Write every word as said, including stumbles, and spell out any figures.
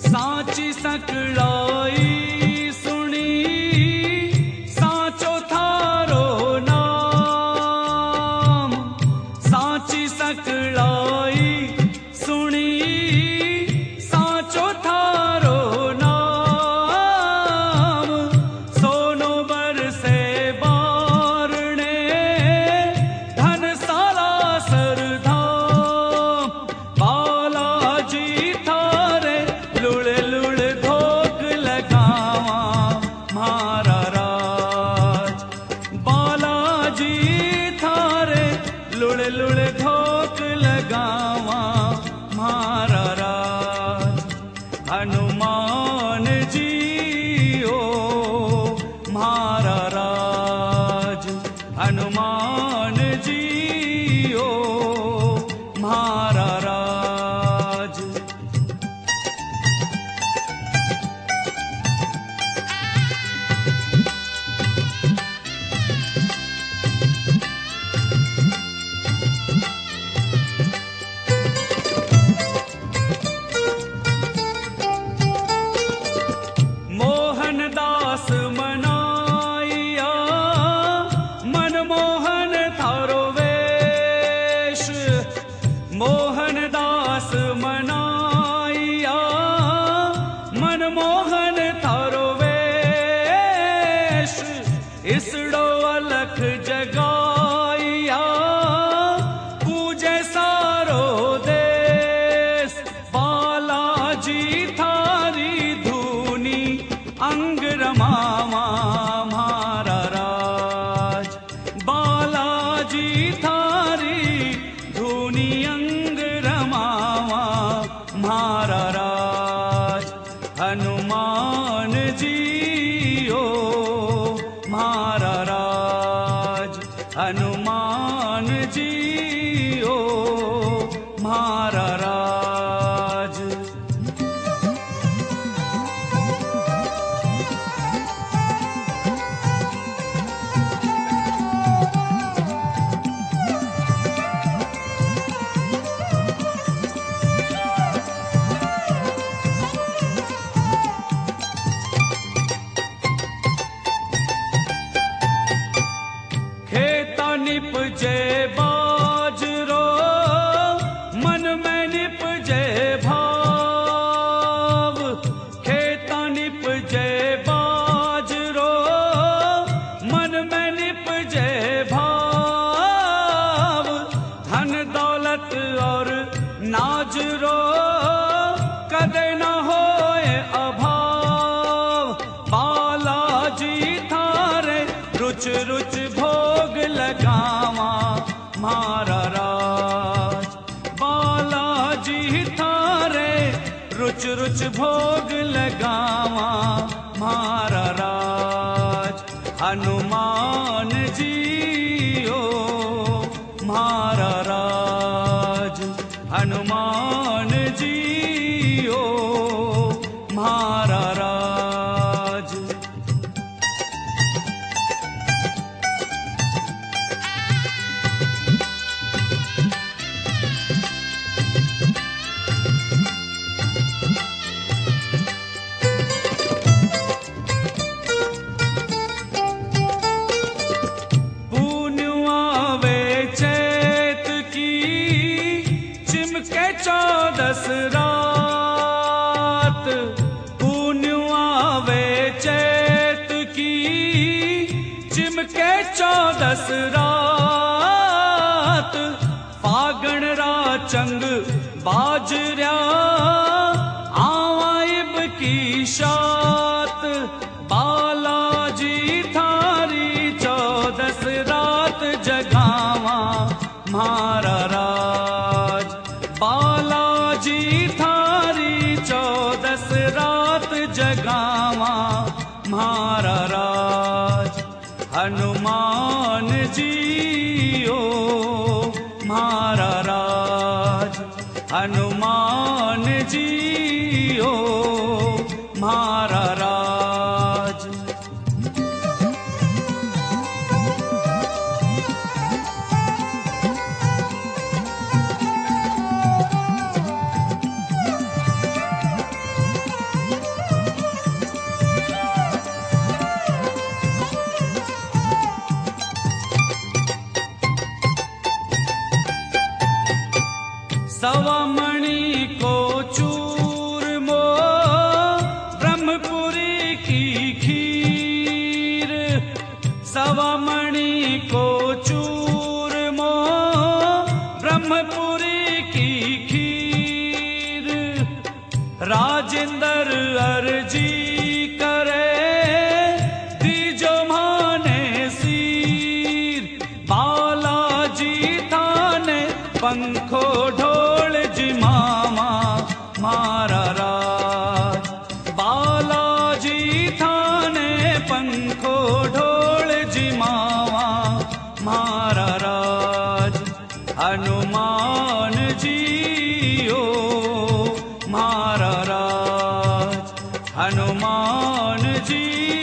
साची सकड़ाई सुनी साचो थारो नाम, साची सकड़ाई सुनी साचो थारो नाम, सोनो बरसे बारणे धन साला सरधाम, बालाजी थारे लुड़ लुड़ धोक लगावा मारा राज, बालाजी थारे लुड़ लुड़ धोक लगावा मारा राज, हनुमान जी ओ मारा राज, हनुमान जी ओ मारा राज। मोहनदास मनाइया मनमोहन थारो वेश, मोहनदास मनाइया मनमोहन थारो वेश, इसड़ो अलख जगाइया पूजे सारो देश, बालाजी थारी धूनी अंग रमावा मारा राज, बालाजी थारी धूनी अंग रमावा मारा राज, हनुमान जी ओ मारा राज, हनुमान जी ओ मारा राज। खेता निपजे बाजरो मन में निपजे भाव, खेता निपजे बाजरो मन में निपजे भाव, धन दौलत और नाजरो कदे न होए अभाव, बालाजी थारे रुच रुच भोग लगावा मारा राज, बालाजी थारे रुच रुच भोग लगावा मारा राज, हनुमान जी ओ मारा राज, हनुमान जी ओ मारा राज। चौदस रात पुण्य आवे चैत की, चिमके चौदस रात, फागण रा चंग बाजर्या आवाइब की शात, बालाजी थारी चौदस रात जगावा मारा राज, बालाजी थारी चौदस रात जगावा मारा राज, हनुमान जी ओ मारा राज, हनुमान जी ओ मारा राज। राजेंद्र अर्जी करे तीजो माने सीर बालाजी थाने पंखो ढोल जी मामा मारा राज बालाजी थाने पंखो ढोल जी मामा मारा राज हनुमान जी ओ मारा राज हनुमान जी